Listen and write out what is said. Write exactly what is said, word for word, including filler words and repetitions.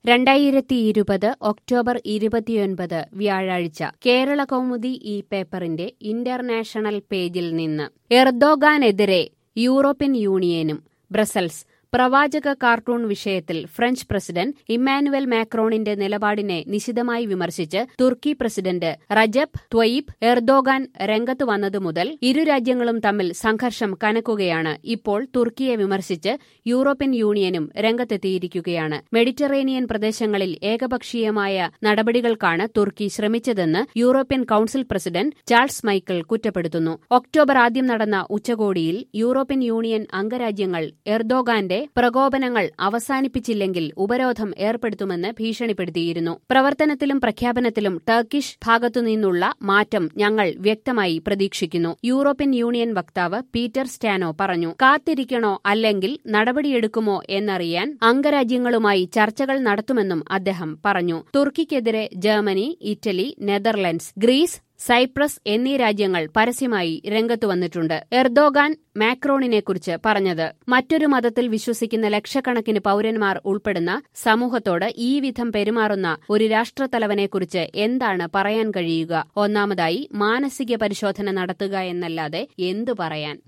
രണ്ടായിരത്തി ഇരുപത് ഒക്ടോബർ ഇരുപത്തിയൊൻപത് വ്യാഴാഴ്ച കേരള കൗമുദി ഈ പേപ്പറിന്റെ ഇന്റർനാഷണൽ പേജിൽ നിന്ന് എർദോഗാനെതിരെ യൂറോപ്യൻ യൂണിയനും ബ്രസൽസ്. പ്രവാചക കാർട്ടൂൺ വിഷയത്തിൽ ഫ്രഞ്ച് പ്രസിഡന്റ് ഇമ്മാനുവൽ മാക്രോണിന്റെ നിലപാടിനെ നിശിതമായി വിമർശിച്ച് തുർക്കി പ്രസിഡന്റ് റജബ് ത്വയ്യിബ് എർദോഗാൻ രംഗത്ത് വന്നതു മുതൽ ഇരു രാജ്യങ്ങളും തമ്മിൽ സംഘർഷം കനക്കുകയാണ്. ഇപ്പോൾ തുർക്കിയെ വിമർശിച്ച് യൂറോപ്യൻ യൂണിയനും രംഗത്തെത്തിയിരിക്കുകയാണ്. മെഡിറ്ററേനിയൻ പ്രദേശങ്ങളിൽ ഏകപക്ഷീയമായ നടപടികൾക്കാണ് തുർക്കി ശ്രമിച്ചതെന്ന് European council president Charles Michael കുറ്റപ്പെടുത്തുന്നു. ഒക്ടോബർ ആദ്യം നടന്ന ഉച്ചകോടിയിൽ യൂറോപ്യൻ യൂണിയൻ അംഗരാജ്യങ്ങൾ എർദോഗാന്റെ പ്രകോപനങ്ങൾ അവസാനിപ്പിച്ചില്ലെങ്കിൽ ഉപരോധം ഏർപ്പെടുത്തുമെന്ന് ഭീഷണിപ്പെടുത്തിയിരുന്നു. പ്രവർത്തനത്തിലും പ്രഖ്യാപനത്തിലും ടർക്കിഷ് ഭാഗത്തുനിന്നുള്ള മാറ്റം ഞങ്ങൾ വ്യക്തമായി പ്രതീക്ഷിക്കുന്നു, യൂറോപ്യൻ യൂണിയൻ വക്താവ് പീറ്റർ സ്റ്റാനോ പറഞ്ഞു. കാത്തിരിക്കണോ അല്ലെങ്കിൽ നടപടിയെടുക്കുമോ എന്നറിയാൻ അംഗരാജ്യങ്ങളുമായി ചർച്ചകൾ നടത്തുമെന്നും അദ്ദേഹം പറഞ്ഞു. തുർക്കിക്കെതിരെ Germany, Italy, Netherlands, Greece, Cyprus എന്നീ രാജ്യങ്ങൾ പരസ്യമായി രംഗത്തു വന്നിട്ടുണ്ട്. എർദോഗാൻ മാക്രോണിനെക്കുറിച്ച് പറഞ്ഞത്, മറ്റൊരു മതത്തിൽ വിശ്വസിക്കുന്ന ലക്ഷക്കണക്കിന് പൌരന്മാർ ഉൾപ്പെടുന്ന സമൂഹത്തോട് ഈ വിധം പെരുമാറുന്ന ഒരു രാഷ്ട്രത്തലവനെക്കുറിച്ച് എന്താണ് പറയാൻ കഴിയുക? ഒന്നാമതായി മാനസിക പരിശോധന നടത്തുക എന്നല്ലാതെ എന്തു പറയാൻ?